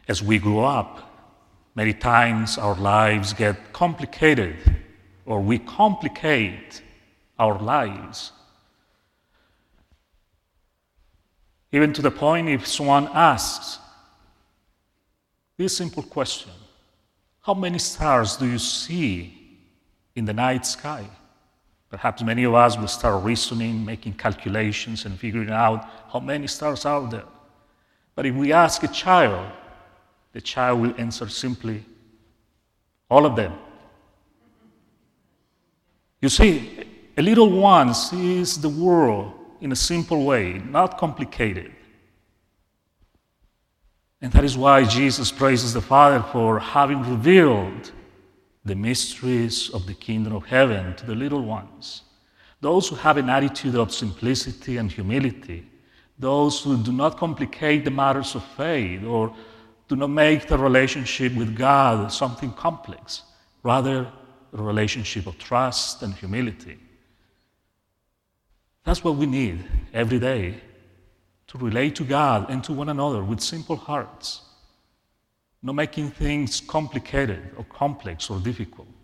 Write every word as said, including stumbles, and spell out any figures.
As we grow up, many times our lives get complicated, or we complicate our lives. Even to the point if someone asks this simple question, how many stars do you see in the night sky? Perhaps many of us will start reasoning, making calculations, and figuring out how many stars are there. But if we ask a child, the child will answer simply, all of them. You see, a little one sees the world in a simple way, not complicated. And that is why Jesus praises the Father for having revealed the mysteries of the kingdom of heaven to the little ones. Those who have an attitude of simplicity and humility, those who do not complicate the matters of faith or do not make the relationship with God something complex, rather a relationship of trust and humility. That's what we need every day, to relate to God and to one another with simple hearts, not making things complicated or complex or difficult.